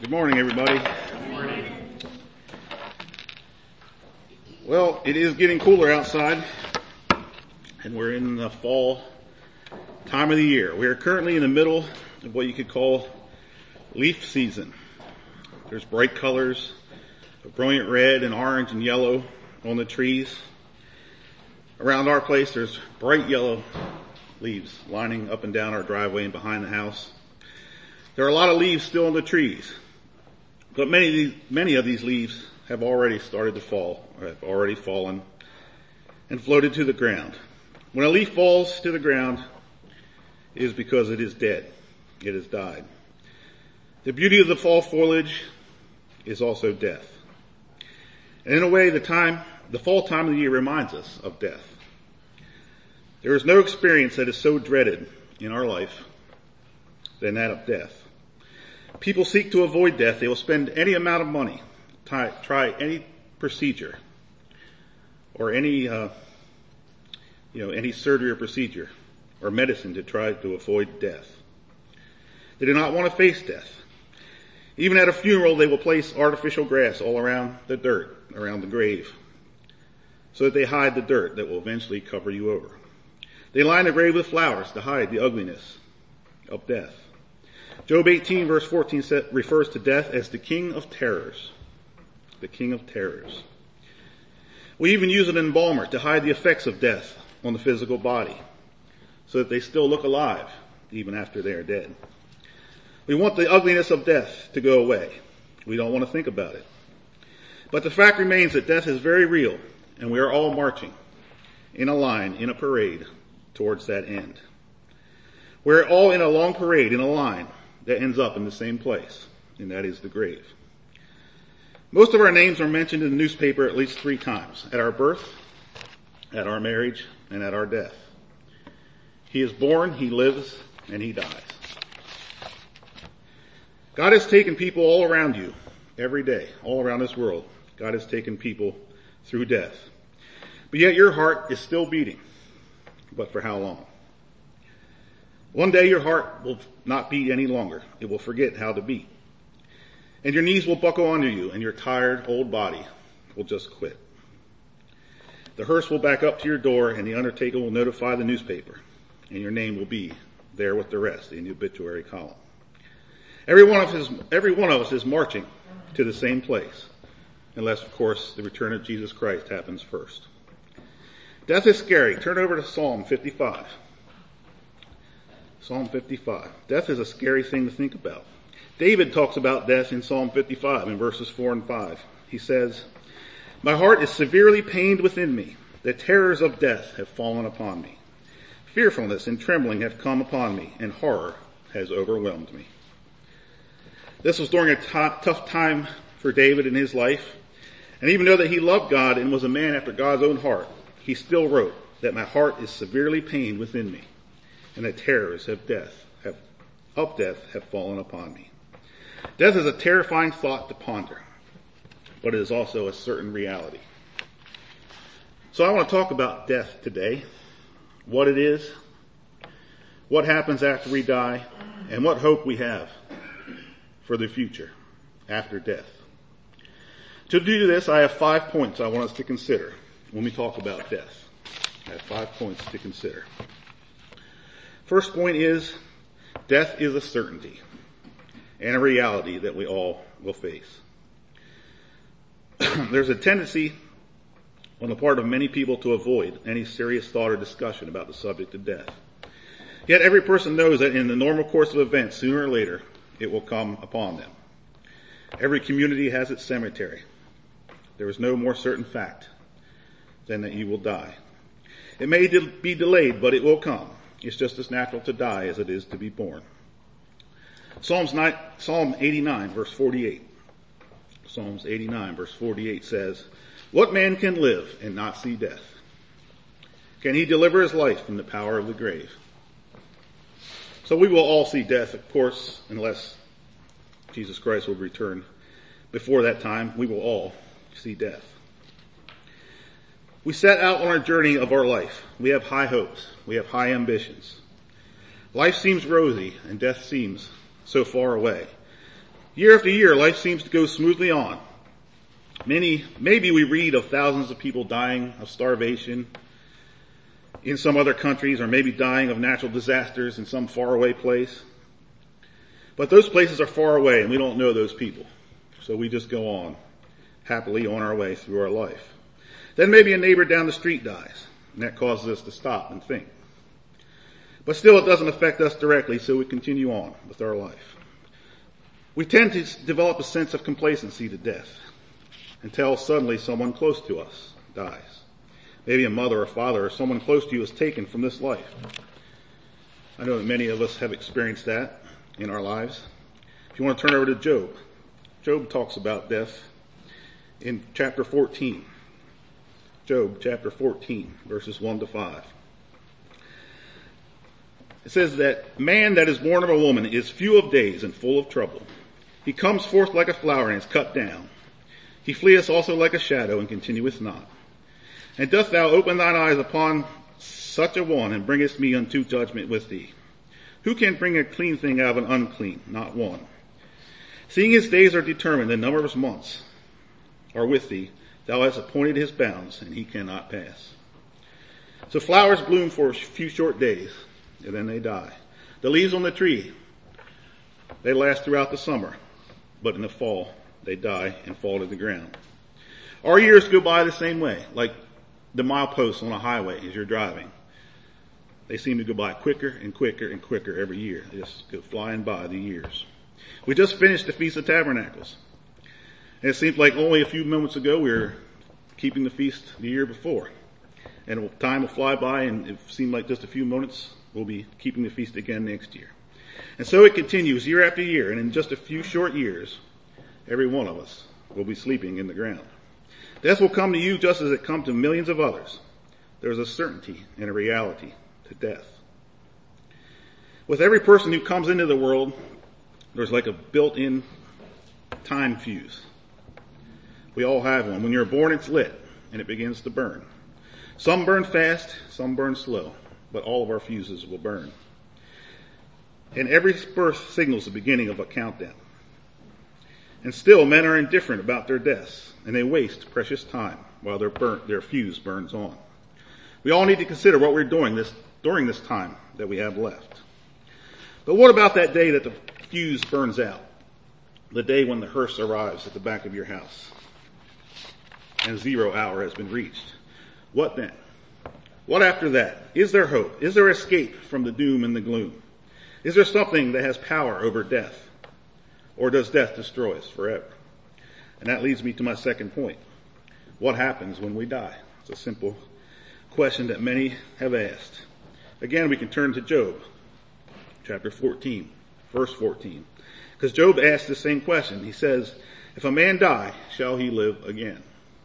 Good morning, everybody. Good morning. Well, it is getting cooler outside, and we're in the fall time of the year. We are currently in the middle of what you could call leaf season. There's bright colors of brilliant red and orange and yellow on the trees. Around our place, there's bright yellow leaves lining up and down our driveway and behind the house. There are a lot of leaves still on the trees, but many of these leaves have already started to fall, or have already fallen and floated to the ground. When a leaf falls to the ground, it is because it is dead. It has died. The beauty of the fall foliage is also death. And in a way, the fall time of the year reminds us of death. There is no experience that is so dreaded in our life than that of death. People seek to avoid death. They will spend any amount of money, try any procedure, or any surgery or procedure or medicine to try to avoid death. They do not want to face death. Even at a funeral, they will place artificial grass all around the dirt, around the grave, so that they hide the dirt that will eventually cover you over. They line the grave with flowers to hide the ugliness of death. Job 18 verse 14 refers to death as the king of terrors. The king of terrors. We even use an embalmer to hide the effects of death on the physical body, so that they still look alive even after they are dead. We want the ugliness of death to go away. We don't want to think about it. But the fact remains that death is very real, and we are all marching in a line, in a parade, towards that end. We're all in a long parade, in a line, that ends up in the same place, and that is the grave. Most of our names are mentioned in the newspaper at least 3 times: at our birth, at our marriage, and at our death. He is born, he lives, and he dies. God has taken people all around you, every day, all around this world. God has taken people through death. But yet your heart is still beating. But for how long? One day your heart will not beat any longer. It will forget how to beat. And your knees will buckle under you, and your tired old body will just quit. The hearse will back up to your door, and the undertaker will notify the newspaper, and your name will be there with the rest in the obituary column. Every one of us is marching to the same place, unless, of course, the return of Jesus Christ happens first. Death is scary. Turn over to Psalm 55. Psalm 55. Death is a scary thing to think about. David talks about death in Psalm 55 in verses 4 and 5. He says, "My heart is severely pained within me. The terrors of death have fallen upon me. Fearfulness and trembling have come upon me, and horror has overwhelmed me." This was during a tough time for David in his life. And even though that he loved God and was a man after God's own heart, he still wrote that my heart is severely pained within me, and the terrors of death have fallen upon me. Death is a terrifying thought to ponder, but it is also a certain reality. So I want to talk about death today, what it is, what happens after we die, and what hope we have for the future after death. To do this, I have 5 points I want us to consider when we talk about death. I have 5 points to consider. First point is, death is a certainty and a reality that we all will face. There's a tendency on the part of many people to avoid any serious thought or discussion about the subject of death. Yet every person knows that in the normal course of events, sooner or later, it will come upon them. Every community has its cemetery. There is no more certain fact than that you will die. It may be delayed, but it will come. It's just as natural to die as it is to be born. Psalm 89 verse 48. Psalms 89 verse 48 says, "What man can live and not see death? Can he deliver his life from the power of the grave?" So we will all see death, of course, unless Jesus Christ will return before that time. We will all see death. We set out on our journey of our life. We have high hopes. We have high ambitions. Life seems rosy and death seems so far away. Year after year, life seems to go smoothly on. Maybe we read of thousands of people dying of starvation in some other countries, or maybe dying of natural disasters in some faraway place. But those places are far away and we don't know those people. So we just go on, happily on our way through our life. Then maybe a neighbor down the street dies, and that causes us to stop and think. But still it doesn't affect us directly, so we continue on with our life. We tend to develop a sense of complacency to death until suddenly someone close to us dies. Maybe a mother or father or someone close to you is taken from this life. I know that many of us have experienced that in our lives. If you want to turn over to Job, Job talks about death in chapter 14. Job chapter 14, verses 1 to 5. It says that man that is born of a woman is few of days and full of trouble. He comes forth like a flower and is cut down. He fleeth also like a shadow and continueth not. And dost thou open thine eyes upon such a one and bringest me unto judgment with thee? Who can bring a clean thing out of an unclean? Not one. Seeing his days are determined, the number of his months are with thee. Thou hast appointed his bounds, and he cannot pass. So flowers bloom for a few short days, and then they die. The leaves on the tree, they last throughout the summer, but in the fall, they die and fall to the ground. Our years go by the same way, like the mileposts on a highway as you're driving. They seem to go by quicker and quicker and quicker every year. They just go flying by the years. We just finished the Feast of Tabernacles. And it seems like only a few moments ago we were keeping the feast the year before. And time will fly by, and it seemed like just a few moments we'll be keeping the feast again next year. And so it continues year after year, and in just a few short years, every one of us will be sleeping in the ground. Death will come to you just as it comes to millions of others. There's a certainty and a reality to death. With every person who comes into the world, there's like a built-in time fuse. We all have one. When you're born, it's lit, and it begins to burn. Some burn fast, some burn slow, but all of our fuses will burn. And every birth signals the beginning of a countdown. And still, men are indifferent about their deaths, and they waste precious time while their fuse burns on. We all need to consider what we're doing during this time that we have left. But what about that day that the fuse burns out? The day when the hearse arrives at the back of your house and 0 hour has been reached. What then? What after that? Is there hope? Is there escape from the doom and the gloom? Is there something that has power over death? Or does death destroy us forever? And that leads me to my second point. What happens when we die? It's a simple question that many have asked. Again, we can turn to Job, chapter 14, verse 14. Because Job asked the same question. He says, if a man die, shall he live again?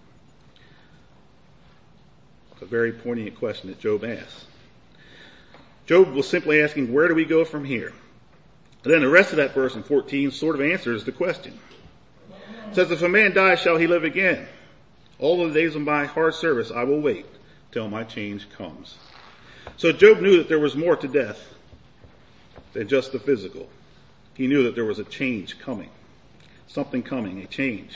It's a very poignant question that Job asks. Job was simply asking, where do we go from here? And then the rest of that verse in 14 sort of answers the question. It says, if a man dies, shall he live again? All the days of my hard service I will wait till my change comes. So Job knew that there was more to death than just the physical. He knew that there was a change coming. Something coming, a change.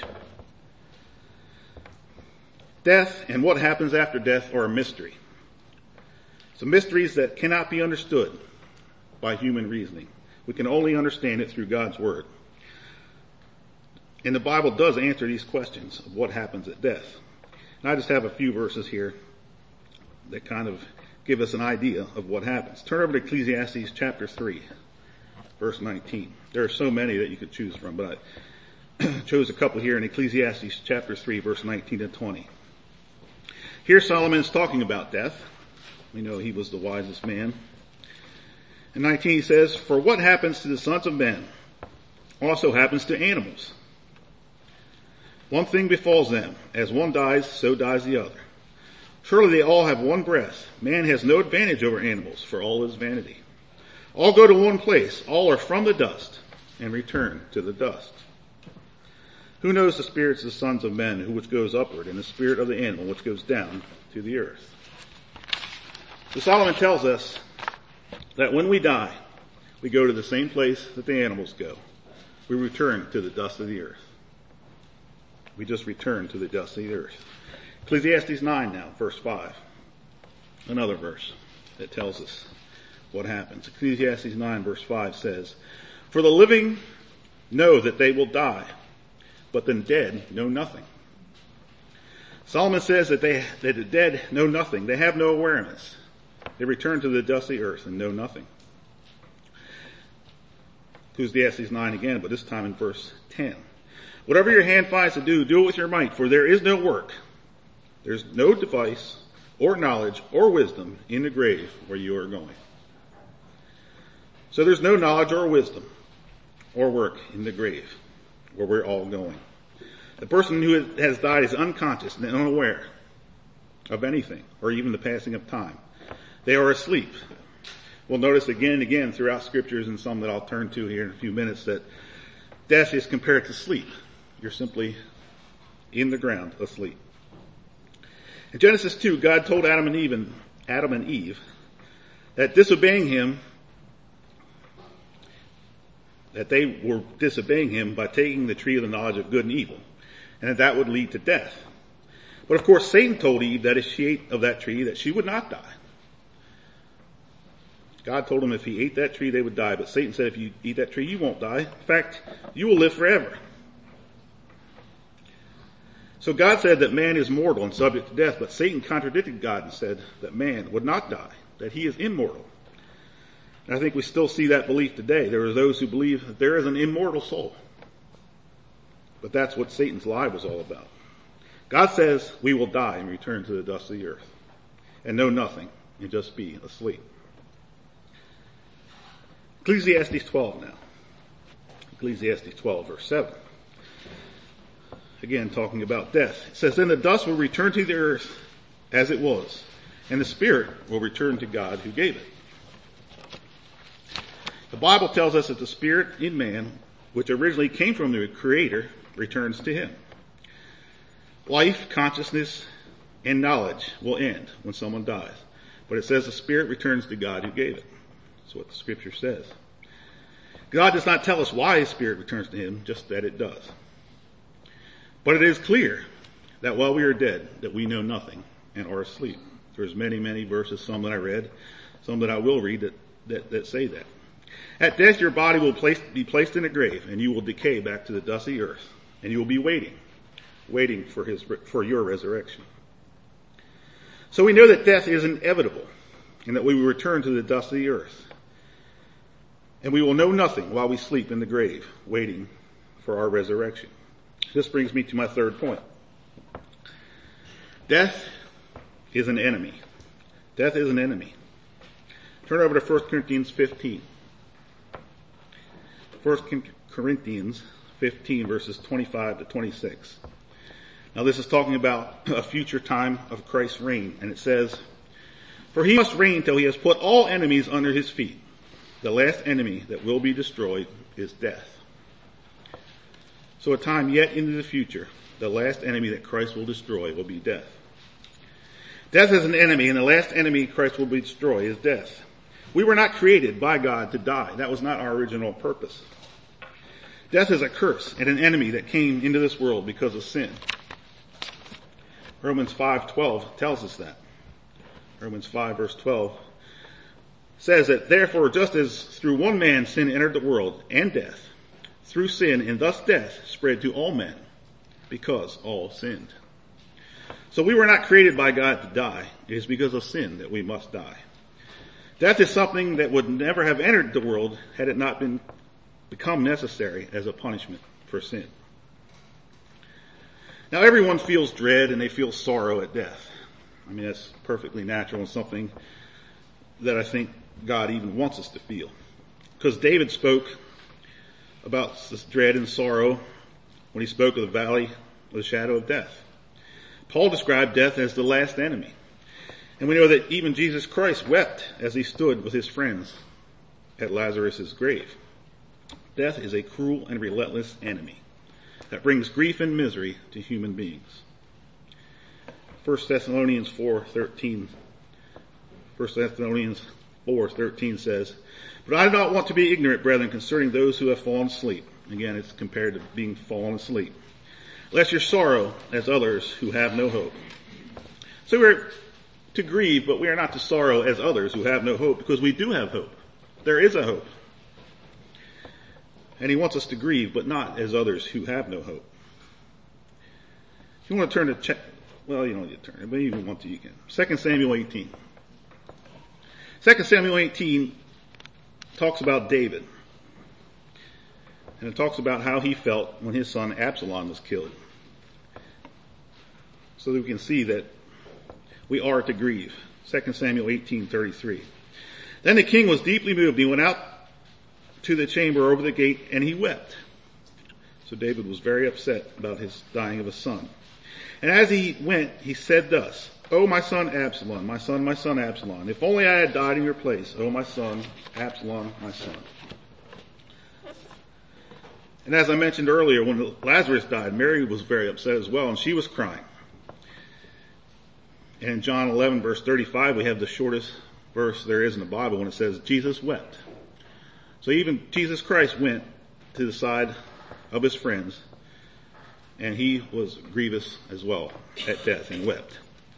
Death and what happens after death are a mystery. Some mysteries that cannot be understood by human reasoning. We can only understand it through God's Word. And the Bible does answer these questions of what happens at death. And I just have a few verses here that kind of give us an idea of what happens. Turn over to Ecclesiastes chapter 3, verse 19. There are so many that you could choose from, but I chose a couple here in Ecclesiastes chapter 3, verse 19 to 20. Here Solomon is talking about death. We know he was the wisest man. In 19 he says, for what happens to the sons of men also happens to animals. One thing befalls them. As one dies, so dies the other. Surely they all have one breath. Man has no advantage over animals, for all is vanity. All go to one place. All are from the dust and return to the dust. Who knows the spirits of the sons of men, which goes upward, and the spirit of the animal, which goes down to the earth? So Solomon tells us that when we die, we go to the same place that the animals go. we return to the dust of the earth. We just return to the dust of the earth. Ecclesiastes 9 now, verse 5. Another verse that tells us what happens. Ecclesiastes 9 verse 5 says, "For the living know that they will die, but the dead know nothing." Solomon says that the dead know nothing. They have no awareness. They return to the dusty earth and know nothing. Ecclesiastes 9 again, but this time in verse 10. "Whatever your hand finds to do, do it with your might, for there is no work. There's no device or knowledge or wisdom in the grave where you are going." So there's no knowledge or wisdom or work in the grave where we're all going. The person who has died is unconscious and unaware of anything or even the passing of time. They are asleep. We'll notice again and again throughout scriptures, and some that I'll turn to here in a few minutes, that death is compared to sleep. You're simply in the ground asleep. In Genesis 2, God told Adam and Eve that disobeying him, that they were disobeying him by taking the tree of the knowledge of good and evil, and that would lead to death. But of course, Satan told Eve that if she ate of that tree, that she would not die. God told him if he ate that tree, they would die. But Satan said, if you eat that tree, you won't die. In fact, you will live forever. So God said that man is mortal and subject to death, but Satan contradicted God and said that man would not die, that he is immortal. And I think we still see that belief today. There are those who believe that there is an immortal soul. But that's what Satan's lie was all about. God says we will die and return to the dust of the earth and know nothing and just be asleep. Ecclesiastes 12 now. Ecclesiastes 12 verse 7. Again, talking about death. It says, "Then the dust will return to the earth as it was, and the spirit will return to God who gave it." The Bible tells us that the spirit in man, which originally came from the Creator, returns to him. Life, consciousness, and knowledge will end when someone dies. But it says the spirit returns to God who gave it. That's what the scripture says. God does not tell us why his spirit returns to him, just that it does. But it is clear that while we are dead, that we know nothing and are asleep. There's many, many verses, some that I read, some that I will read that say that. At death, your body will be placed in a grave, and you will decay back to the dusty earth, and you will be waiting for your resurrection. So we know that death is inevitable, and that we will return to the dust of the earth. And we will know nothing while we sleep in the grave, waiting for our resurrection. This brings me to my third point. Death is an enemy. Death is an enemy. Turn over to 1 Corinthians 15. 1 Corinthians 15 verses 25 to 26. Now this is talking about a future time of Christ's reign, and it says, "For he must reign till he has put all enemies under his feet. The last enemy that will be destroyed is death." So a time yet into the future, the last enemy that Christ will destroy will be death. Death is an enemy, and the last enemy Christ will destroy is death. We were not created by God to die. That was not our original purpose. Death is a curse and an enemy that came into this world because of sin. Romans 5:12 tells us that. Romans 5 verse 12 says that, "Therefore, just as through one man sin entered the world, and death, through sin, and thus death spread to all men, because all sinned." So we were not created by God to die. It is because of sin that we must die. Death is something that would never have entered the world had it not become necessary as a punishment for sin. Now everyone feels dread and they feel sorrow at death. I mean, that's perfectly natural and something that I think God even wants us to feel. Because David spoke about this dread and sorrow when he spoke of the valley of the shadow of death. Paul described death as the last enemy. And we know that even Jesus Christ wept as he stood with his friends at Lazarus' grave. Death is a cruel and relentless enemy that brings grief and misery to human beings. 1 Thessalonians 4:13 says, "But I do not want to be ignorant, brethren, concerning those who have fallen asleep, Again, it's compared to being fallen asleep. Lest your sorrow as others who have no hope. So we're to grieve, but we are not to sorrow as others who have no hope, because we do have hope. There is a hope. And he wants us to grieve, but not as others who have no hope. If you want to turn to, well, you don't need to turn, but if you want to, you can. 2 Samuel 18. 2 Samuel 18 talks about David. And it talks about how he felt when his son Absalom was killed. So that we can see that we are to grieve. 2 Samuel 18:33. Then the king was deeply moved. He went out to the chamber over the gate and he wept. So David was very upset about his dying of his son. And as he went, he said thus, "O my son Absalom, my son Absalom, if only I had died in your place. O my son Absalom, my son." And as I mentioned earlier, when Lazarus died, Mary was very upset as well, and she was crying. And in John 11 verse 35, we have the shortest verse there is in the Bible when it says, Jesus wept. So even Jesus Christ went to the side of his friends, and he was grievous as well at death and wept.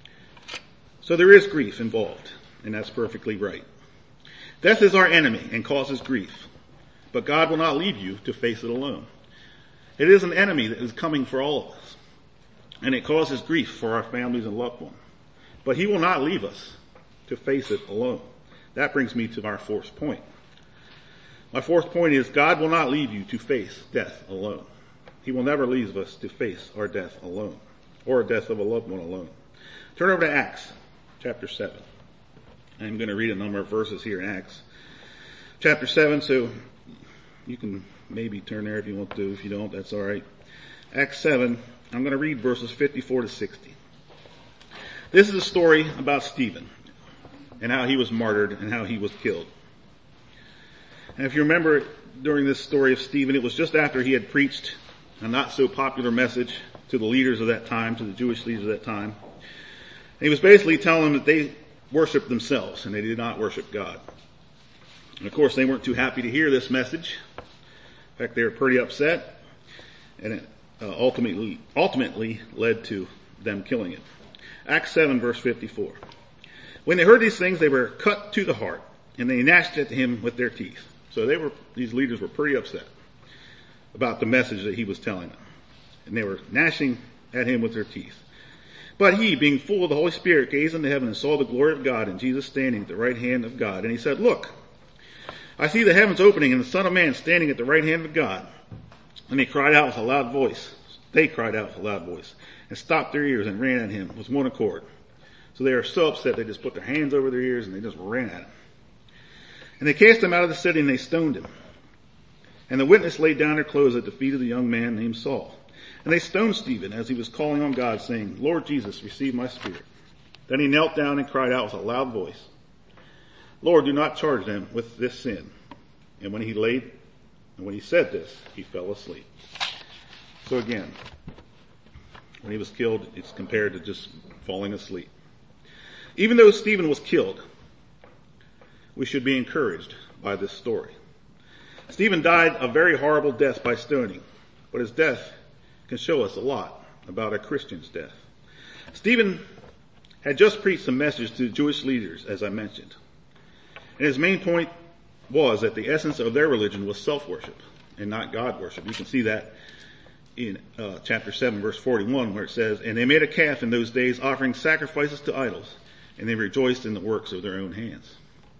So there is grief involved, and that's perfectly right. Death is our enemy and causes grief, but God will not leave you to face it alone. It is an enemy that is coming for all of us, and it causes grief for our families and loved ones. But he will not leave us to face it alone. That brings me to our fourth point. My fourth point is God will not leave you to face death alone. He will never leave us to face our death alone, or a death of a loved one alone. Turn over to Acts chapter 7. I'm going to read a number of verses here in Acts chapter 7, so you can maybe turn there if you want to. If you don't, that's all right. Acts 7, I'm going to read verses 54 to 60. This is a story about Stephen and how he was martyred and how he was killed. And if you remember during this story of Stephen, it was just after he had preached a not so popular message to the leaders of that time, to the Jewish leaders of that time. And he was basically telling them that they worshiped themselves and they did not worship God. And of course they weren't too happy to hear this message. In fact, they were pretty upset, and it ultimately led to them killing it. Acts 7 verse 54. When they heard these things, they were cut to the heart, and they gnashed at him with their teeth. So these leaders were pretty upset about the message that he was telling them. And they were gnashing at him with their teeth. But he, being full of the Holy Spirit, gazed into heaven and saw the glory of God and Jesus standing at the right hand of God. And he said, "Look, I see the heavens opening and the Son of Man standing at the right hand of God." And they cried out with a loud voice. They cried out with a loud voice and stopped their ears and ran at him with one accord. So they were so upset they just put their hands over their ears and they just ran at him. And they cast him out of the city and they stoned him. And the witness laid down their clothes at the feet of the young man named Saul. And they stoned Stephen as he was calling on God, saying, "Lord Jesus, receive my spirit." Then he knelt down and cried out with a loud voice, "Lord, do not charge them with this sin." And when he said this, he fell asleep. So again, when he was killed, it's compared to just falling asleep. Even though Stephen was killed, we should be encouraged by this story. Stephen died a very horrible death by stoning, but his death can show us a lot about a Christian's death. Stephen had just preached a message to the Jewish leaders, as I mentioned. And his main point was that the essence of their religion was self-worship and not God worship. You can see that in chapter 7 verse 41 where it says, "And they made a calf in those days, offering sacrifices to idols, and they rejoiced in the works of their own hands."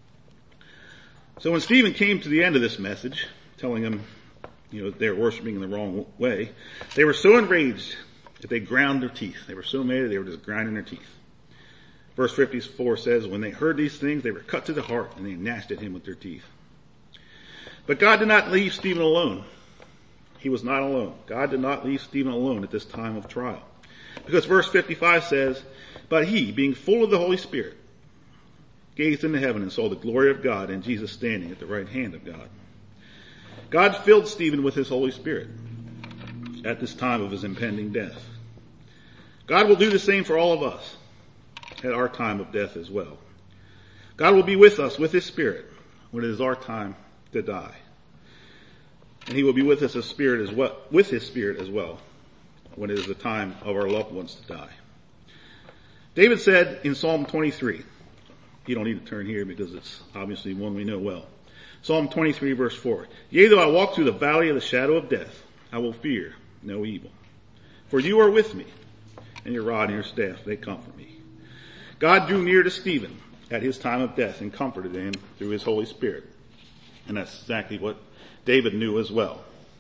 So when Stephen came to the end of this message, telling them, they're worshiping in the wrong way, they were so enraged that they ground their teeth. They were so mad they were just grinding their teeth. Verse 54 says, "When they heard these things, they were cut to the heart, and they gnashed at him with their teeth." But God did not leave Stephen alone. He was not alone. God did not leave Stephen alone at this time of trial. Because verse 55 says, "But he, being full of the Holy Spirit, gazed into heaven and saw the glory of God and Jesus standing at the right hand of God." God filled Stephen with his Holy Spirit at this time of his impending death. God will do the same for all of us at our time of death as well. God will be with us with his Spirit when it is our time to die. And he will be with us as spirit as well, with his spirit as well, when it is the time of our loved ones to die. David said in Psalm 23, you don't need to turn here because it's obviously one we know well. Psalm 23 verse 4, yea, though I walk through the valley of the shadow of death, I will fear no evil. For you are with me, and your rod and your staff, they comfort me. God drew near to Stephen at his time of death and comforted him through his Holy Spirit. And that's exactly what David knew as well.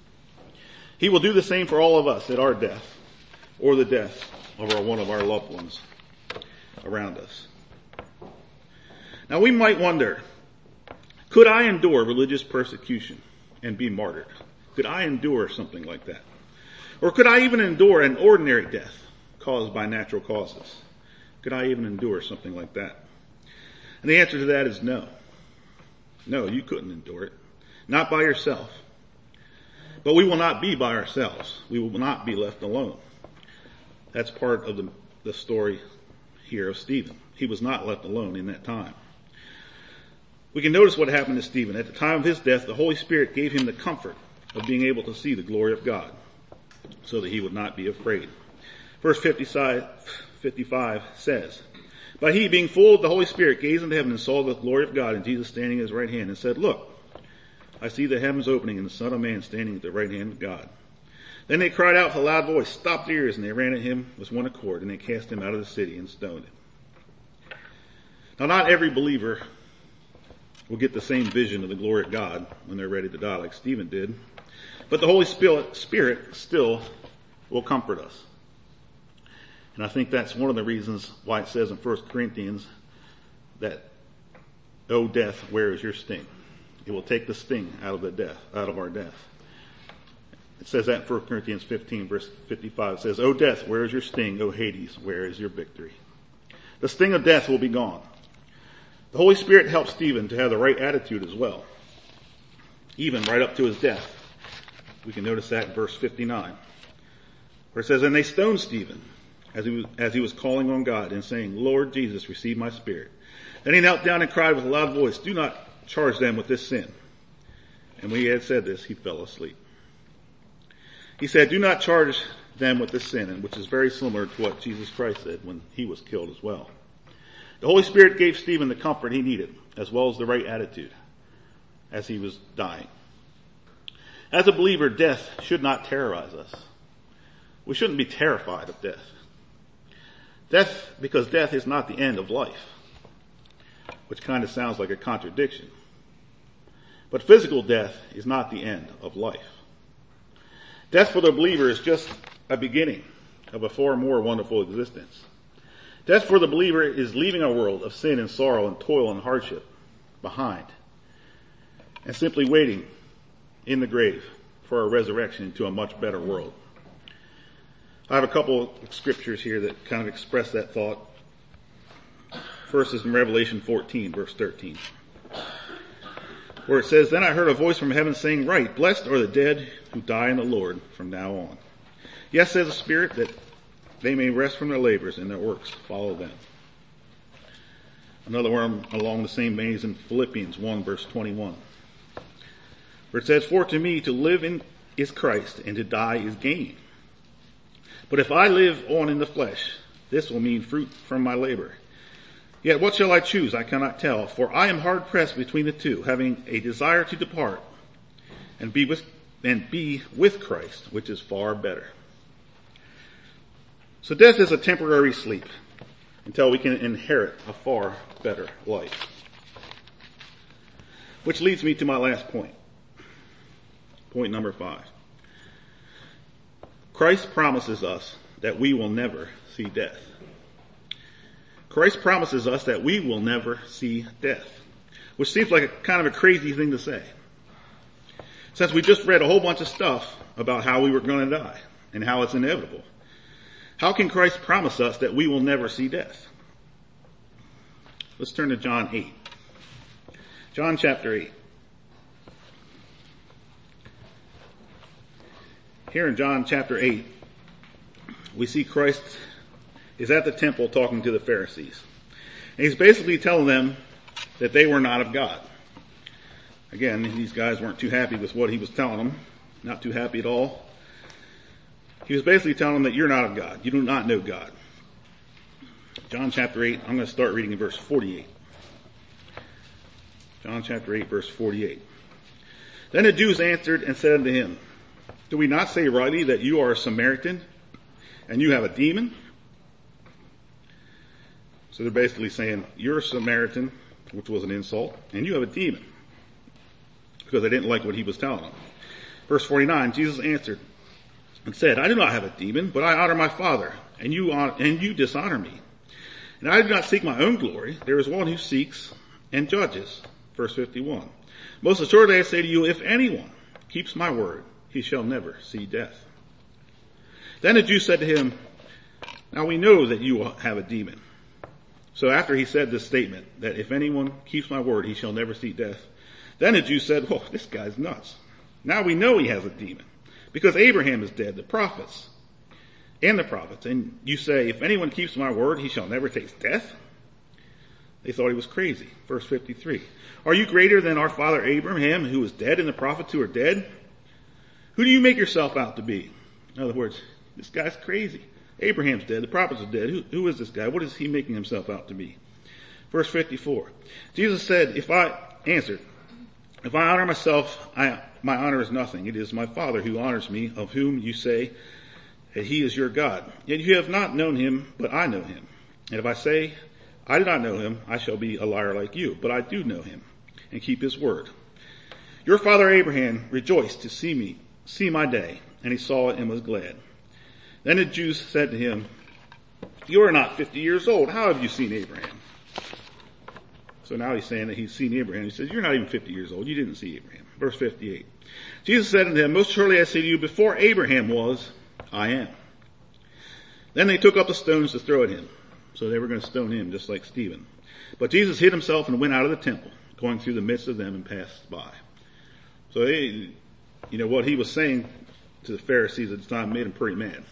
He will do the same for all of us at our death or the death of one of our loved ones around us. Now we might wonder, could I endure religious persecution and be martyred? Could I endure something like that? Or could I even endure an ordinary death caused by natural causes? Could I even endure something like that? And the answer to that is no. No, you couldn't endure it. Not by yourself. But we will not be by ourselves. We will not be left alone. That's part of the story here of Stephen. He was not left alone in that time. We can notice what happened to Stephen. At the time of his death, the Holy Spirit gave him the comfort of being able to see the glory of God so that he would not be afraid. Verse 55 says, but he, being full of the Holy Spirit, gazed into heaven and saw the glory of God and Jesus standing at his right hand and said, look, I see the heavens opening and the Son of Man standing at the right hand of God. Then they cried out with a loud voice, stopped their ears, and they ran at him with one accord, and they cast him out of the city and stoned him. Now not every believer will get the same vision of the glory of God when they're ready to die like Stephen did. But the Holy Spirit still will comfort us. And I think that's one of the reasons why it says in 1 Corinthians that, O death, where is your sting? It will take the sting out of our death. It says that in 1 Corinthians 15 verse 55. It says, O death, where is your sting? O Hades, where is your victory? The sting of death will be gone. The Holy Spirit helped Stephen to have the right attitude as well, even right up to his death. We can notice that in verse 59, where it says, and they stoned Stephen as he was calling on God and saying, Lord Jesus, receive my spirit. Then he knelt down and cried with a loud voice, do not charge them with this sin. And when he had said this, he fell asleep. He said, do not charge them with this sin, which is very similar to what Jesus Christ said when he was killed as well. The Holy Spirit gave Stephen the comfort he needed, as well as the right attitude as he was dying. As a believer, death should not terrorize us. We shouldn't be terrified of death. Because death is not the end of life, which kind of sounds like a contradiction. But physical death is not the end of life. Death for the believer is just a beginning of a far more wonderful existence. Death for the believer is leaving a world of sin and sorrow and toil and hardship behind and simply waiting in the grave for a resurrection into a much better world. I have a couple of scriptures here that kind of express that thought. First is in Revelation 14, verse 13, where it says, then I heard a voice from heaven saying, right, blessed are the dead who die in the Lord from now on. Yes, says the Spirit, that they may rest from their labors and their works follow them. Another one along the same vein is in Philippians 1, verse 21, where it says, for to me to live is Christ, and to die is gain. But if I live on in the flesh, this will mean fruit from my labor. Yet what shall I choose? I cannot tell, for I am hard pressed between the two, having a desire to depart and be with Christ, which is far better. So death is a temporary sleep until we can inherit a far better life. Which leads me to my last point. Point number 5. Christ promises us that we will never see death. Christ promises us that we will never see death, which seems like a kind of a crazy thing to say, since we just read a whole bunch of stuff about how we were going to die and how it's inevitable. How can Christ promise us that we will never see death? Let's turn to John 8. John chapter 8. Here in John chapter 8, we see Christ is at the temple talking to the Pharisees. And he's basically telling them that they were not of God. Again, these guys weren't too happy with what he was telling them. not too happy at all. He was basically telling them that you're not of God. You do not know God. John chapter 8, I'm going to start reading in verse 48. John chapter 8, verse 48. Then the Jews answered and said unto him, do we not say rightly that you are a Samaritan and you have a demon? So they're basically saying, you're a Samaritan, which was an insult, and you have a demon. Because they didn't like what he was telling them. Verse 49, Jesus answered and said, I do not have a demon, but I honor my Father, and you dishonor me. And I do not seek my own glory. There is one who seeks and judges. Verse 51. Most assuredly I say to you, if anyone keeps my word, he shall never see death. Then the Jews said to him, now we know that you have a demon. So after he said this statement, that if anyone keeps my word, he shall never see death, then the Jews said, oh, this guy's nuts. Now we know he has a demon, because Abraham is dead, the prophets, and you say, if anyone keeps my word, he shall never taste death? They thought he was crazy. Verse 53. Are you greater than our father Abraham, who is dead, and the prophets who are dead? Who do you make yourself out to be? In other words, this guy's crazy. Abraham's dead. The prophets are dead. Who is this guy? What is he making himself out to be? Verse 54. Jesus said, if I honor myself, my honor is nothing. It is my Father who honors me, of whom you say that he is your God. Yet you have not known him, but I know him. And if I say I do not know him, I shall be a liar like you. But I do know him, and keep his word. Your father Abraham rejoiced to see my day, and he saw it and was glad. Then the Jews said to him, you are not 50 years old. How have you seen Abraham? So now he's saying that he's seen Abraham. He says, you're not even 50 years old. You didn't see Abraham. Verse 58. Jesus said unto him, most surely I say to you, before Abraham was, I am. Then they took up the stones to throw at him. So they were going to stone him just like Stephen. But Jesus hid himself and went out of the temple, going through the midst of them and passed by. So what he was saying to the Pharisees at the time made him pretty mad.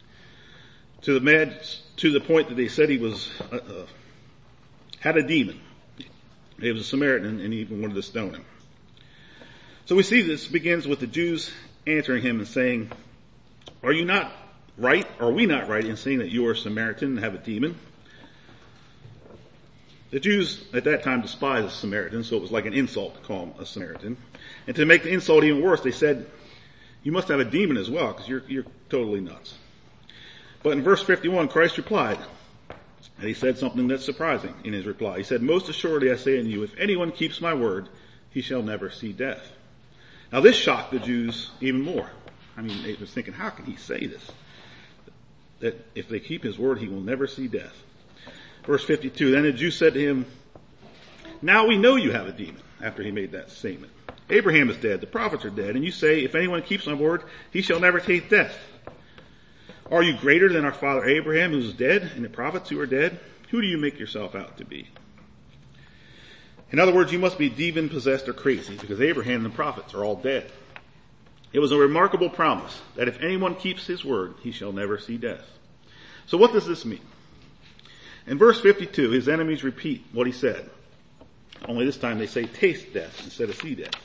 To the point that they said he was, had a demon. He was a Samaritan and he even wanted to stone him. So we see this begins with the Jews answering him and saying, are we not right in saying that you are a Samaritan and have a demon? The Jews at that time despised a Samaritan, so it was like an insult to call him a Samaritan. And to make the insult even worse, they said, you must have a demon as well, because you're totally nuts. But in verse 51, Christ replied, and he said something that's surprising in his reply. He said, most assuredly I say unto you, if anyone keeps my word, he shall never see death. Now this shocked the Jews even more. I mean, they were thinking, how can he say this? That if they keep his word, he will never see death. Verse 52, then the Jews said to him, now we know you have a demon, after he made that statement. Abraham is dead, the prophets are dead, and you say, if anyone keeps my word, he shall never taste death. Are you greater than our father Abraham, who is dead, and the prophets who are dead? Who do you make yourself out to be? In other words, you must be demon-possessed or crazy, because Abraham and the prophets are all dead. It was a remarkable promise that if anyone keeps his word, he shall never see death. So what does this mean? In verse 52, his enemies repeat what he said. Only this time they say taste death instead of see death.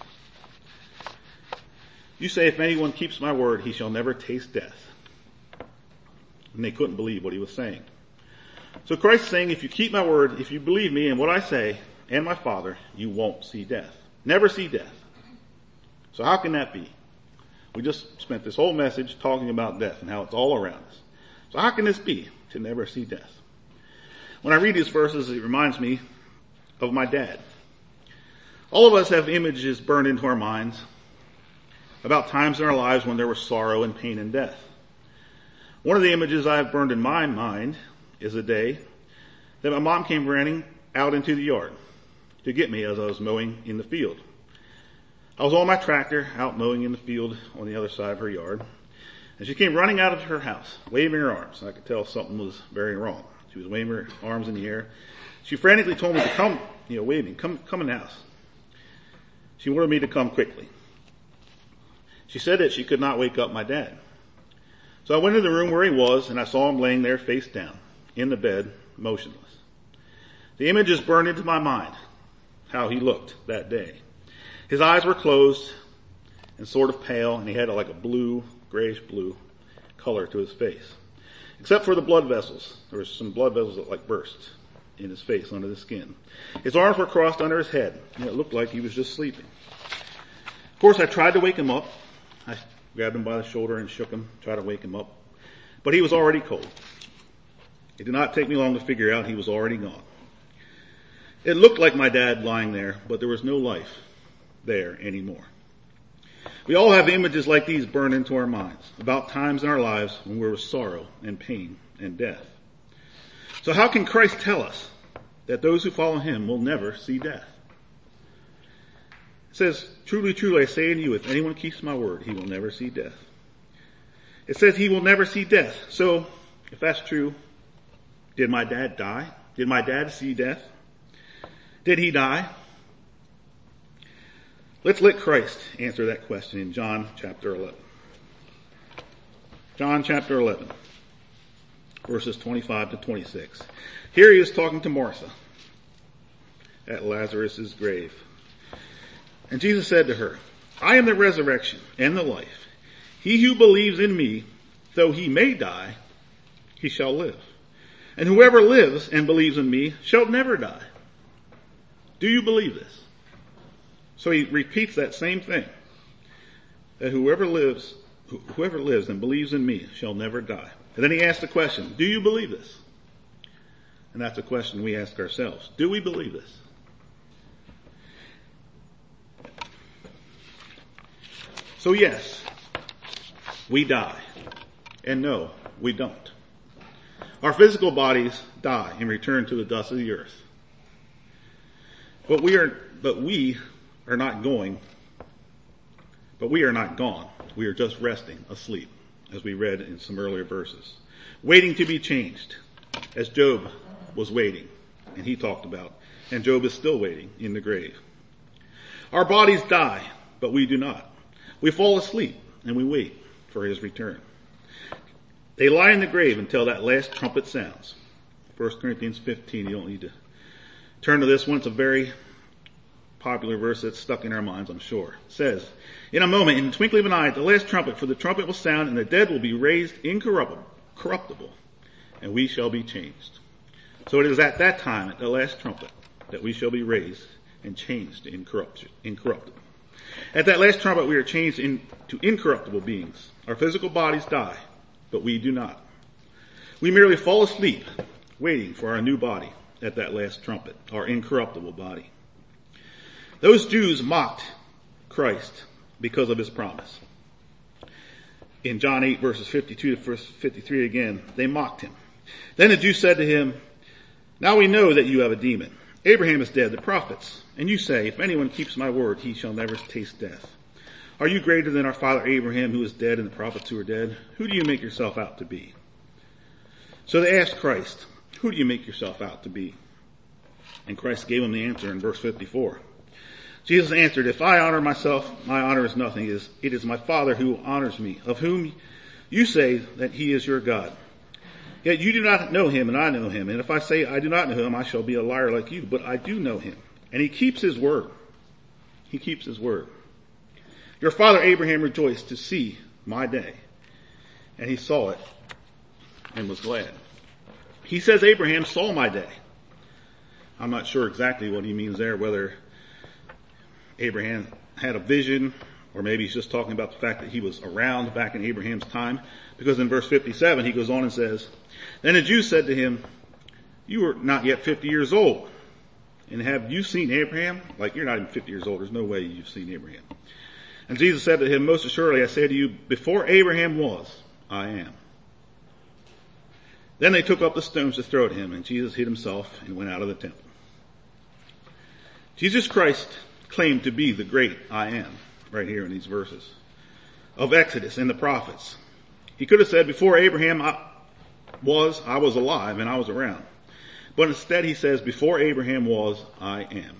You say, if anyone keeps my word, he shall never taste death. And they couldn't believe what he was saying. So Christ is saying, if you keep my word, if you believe me and what I say and my Father, you won't see death. Never see death. So how can that be? We just spent this whole message talking about death and how it's all around us. So how can this be, to never see death? When I read these verses, it reminds me of my dad. All of us have images burned into our minds about times in our lives when there was sorrow and pain and death. One of the images I have burned in my mind is a day that my mom came running out into the yard to get me as I was mowing in the field. I was on my tractor out mowing in the field on the other side of her yard, and she came running out of her house, waving her arms. I could tell something was very wrong. She was waving her arms in the air. She frantically told me to come, waving, come in the house. She wanted me to come quickly. She said that she could not wake up my dad. So I went into the room where he was, and I saw him laying there face down in the bed, motionless. The image is burned into my mind, how he looked that day. His eyes were closed, and sort of pale, and he had like a blue, grayish blue color to his face. Except for the blood vessels. There were some blood vessels that like burst in his face, under the skin. His arms were crossed under his head, and it looked like he was just sleeping. Of course, I tried to wake him up. I grabbed him by the shoulder and shook him, tried to wake him up. But he was already cold. It did not take me long to figure out he was already gone. It looked like my dad lying there, but there was no life there anymore. We all have images like these burned into our minds about times in our lives when there was sorrow and pain and death. So how can Christ tell us that those who follow him will never see death? It says, truly, truly, I say unto you, if anyone keeps my word, he will never see death. It says he will never see death. So, if that's true, did my dad die? Did my dad see death? Did he die? Let's let Christ answer that question in John chapter 11. John chapter 11, verses 25 to 26. Here he is talking to Martha at Lazarus' grave. And Jesus said to her, I am the resurrection and the life. He who believes in me, though he may die, he shall live. And whoever lives and believes in me shall never die. Do you believe this? So he repeats that same thing. That whoever lives and believes in me shall never die. And then he asks the question, do you believe this? And that's a question we ask ourselves. Do we believe this? So yes, we die. And no, we don't. Our physical bodies die and return to the dust of the earth. But we are not gone. We are just resting, asleep, as we read in some earlier verses. Waiting to be changed, as Job was waiting, and he talked about, and Job is still waiting in the grave. Our bodies die, but we do not. We fall asleep, and we wait for his return. They lie in the grave until that last trumpet sounds. 1 Corinthians 15, you don't need to turn to this one. It's a very popular verse that's stuck in our minds, I'm sure. It says, in a moment, in the twinkling of an eye, at the last trumpet, for the trumpet will sound, and the dead will be raised incorruptible, and we shall be changed. So it is at that time, at the last trumpet, that we shall be raised and changed incorruptible. At that last trumpet, we are changed into incorruptible beings. Our physical bodies die, but we do not. We merely fall asleep, waiting for our new body at that last trumpet, our incorruptible body. Those Jews mocked Christ because of his promise. In John 8 verses 52 to 53 again, they mocked him. Then the Jews said to him, now we know that you have a demon. Abraham is dead, the prophets, and you say, if anyone keeps my word, he shall never taste death. Are you greater than our father Abraham, who is dead, and the prophets who are dead? Who do you make yourself out to be? So they asked Christ, who do you make yourself out to be? And Christ gave them the answer in verse 54. Jesus answered, if I honor myself, my honor is nothing. It is my Father who honors me, of whom you say that he is your God. Yet you do not know him, and I know him. And if I say I do not know him, I shall be a liar like you. But I do know him. And he keeps his word. He keeps his word. Your father Abraham rejoiced to see my day. And he saw it and was glad. He says Abraham saw my day. I'm not sure exactly what he means there, whether Abraham had a vision, or maybe he's just talking about the fact that he was around back in Abraham's time. Because in verse 57, he goes on and says, then the Jews said to him, you are not yet 50 years old. And have you seen Abraham? Like, you're not even 50 years old. There's no way you've seen Abraham. And Jesus said to him, most assuredly I say to you, before Abraham was, I am. Then they took up the stones to throw at him, and Jesus hid himself and went out of the temple. Jesus Christ claimed to be the great I am, right here in these verses of Exodus and the prophets. He could have said, before Abraham I was alive and I was around. But instead he says, before Abraham was, I am.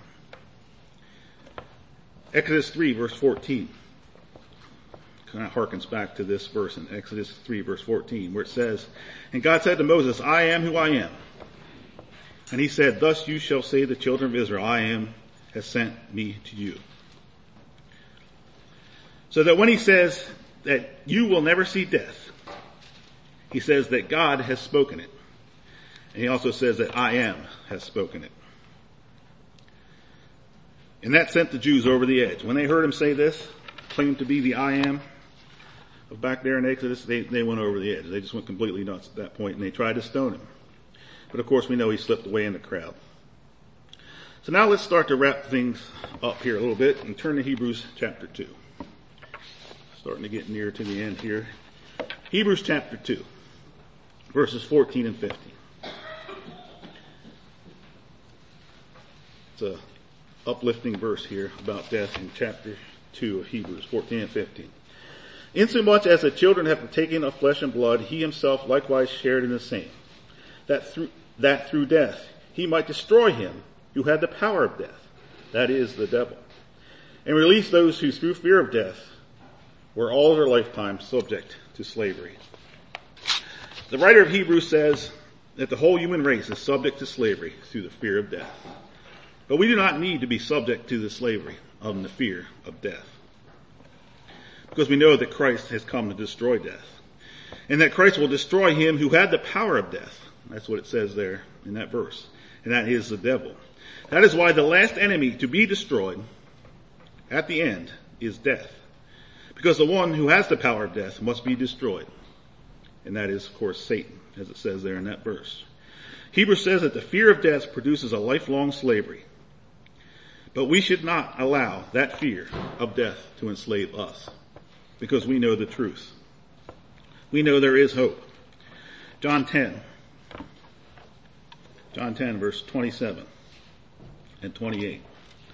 Exodus 3 verse 14 kind of harkens back to this verse in Exodus 3 verse 14 where it says, and God said to Moses, I am who I am. And he said, thus you shall say to the children of Israel, I am has sent me to you. So that when he says that you will never see death, he says that God has spoken it. And he also says that I am has spoken it. And that sent the Jews over the edge. When they heard him say this, claimed to be the I am of back there in Exodus, they went over the edge. They just went completely nuts at that point, and they tried to stone him. But of course we know he slipped away in the crowd. So now let's start to wrap things up here a little bit and turn to Hebrews chapter 2. Starting to get near to the end here. Hebrews chapter 2, verses 14 and 15. It's a uplifting verse here about death in chapter 2 of Hebrews, 14 and 15. Insomuch as the children have partaken of flesh and blood, he himself likewise shared in the same, that through death he might destroy him who had the power of death, that is, the devil, and release those who through fear of death were all their lifetime subject to slavery. The writer of Hebrews says that the whole human race is subject to slavery through the fear of death. But we do not need to be subject to the slavery of the fear of death, because we know that Christ has come to destroy death, and that Christ will destroy him who had the power of death. That's what it says there in that verse, and that is the devil. That is why the last enemy to be destroyed at the end is death, because the one who has the power of death must be destroyed, and that is, of course, Satan, as it says there in that verse. Hebrews says that the fear of death produces a lifelong slavery. But we should not allow that fear of death to enslave us, because we know the truth. We know there is hope. John 10 verse 27 and 28.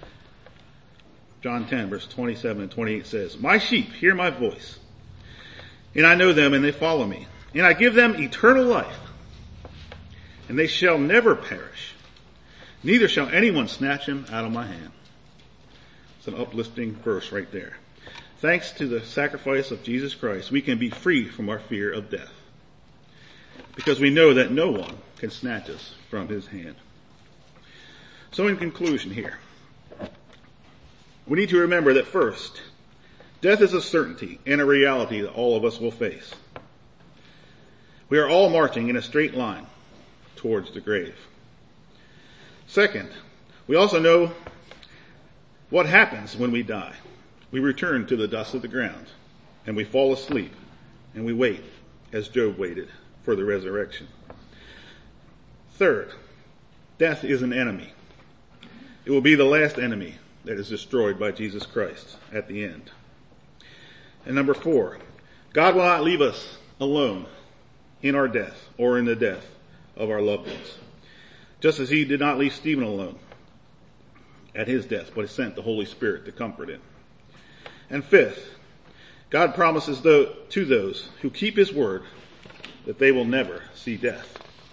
John 10 verse 27 and 28 says, My sheep hear my voice, and I know them and they follow me, and I give them eternal life, and they shall never perish. Neither shall anyone snatch him out of my hand. It's an uplifting verse right there. Thanks to the sacrifice of Jesus Christ, we can be free from our fear of death, because we know that no one can snatch us from his hand. So in conclusion here, we need to remember that first, death is a certainty and a reality that all of us will face. We are all marching in a straight line towards the grave. Second, we also know what happens when we die. We return to the dust of the ground, and we fall asleep, and we wait, as Job waited, for the resurrection. Third, death is an enemy. It will be the last enemy that is destroyed by Jesus Christ at the end. And number 4, God will not leave us alone in our death or in the death of our loved ones. Just as he did not leave Stephen alone at his death, but he sent the Holy Spirit to comfort him. And 5th, God promises to those who keep his word that they will never see death.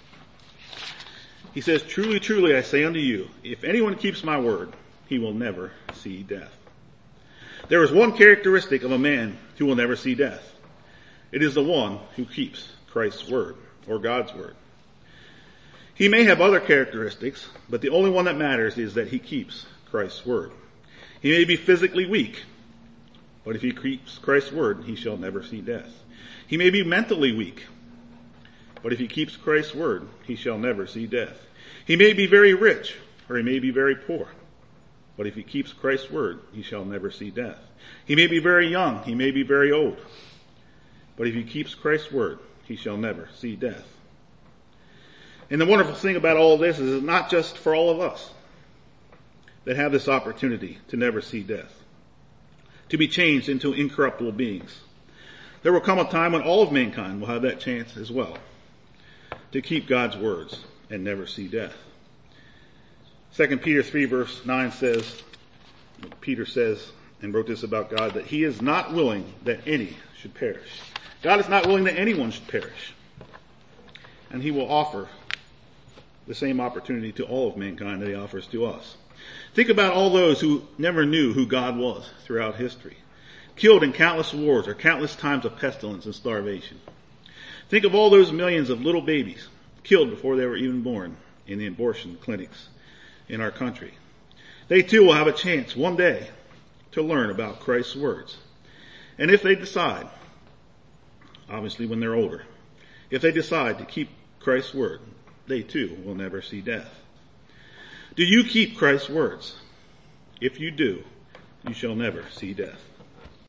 He says, Truly, truly, I say unto you, if anyone keeps my word, he will never see death. There is one characteristic of a man who will never see death. It is the one who keeps Christ's word, or God's word. He may have other characteristics, but the only one that matters is that he keeps Christ's word. He may be physically weak, but if he keeps Christ's word, he shall never see death. He may be mentally weak, but if he keeps Christ's word, he shall never see death. He may be very rich, or he may be very poor, but if he keeps Christ's word, he shall never see death. He may be very young, he may be very old, but if he keeps Christ's word, he shall never see death. And the wonderful thing about all this is it's not just for all of us that have this opportunity to never see death, to be changed into incorruptible beings. There will come a time when all of mankind will have that chance as well, to keep God's words and never see death. 2 Peter 3 verse 9 says, Peter says, and wrote this about God, that he is not willing that any should perish. God is not willing that anyone should perish. And he will offer the same opportunity to all of mankind that he offers to us. Think about all those who never knew who God was throughout history, killed in countless wars or countless times of pestilence and starvation. Think of all those millions of little babies killed before they were even born in the abortion clinics in our country. They too will have a chance one day to learn about Christ's words. And if they decide, obviously when they're older, if they decide to keep Christ's word, they too will never see death. Do you keep Christ's words? If you do, you shall never see death.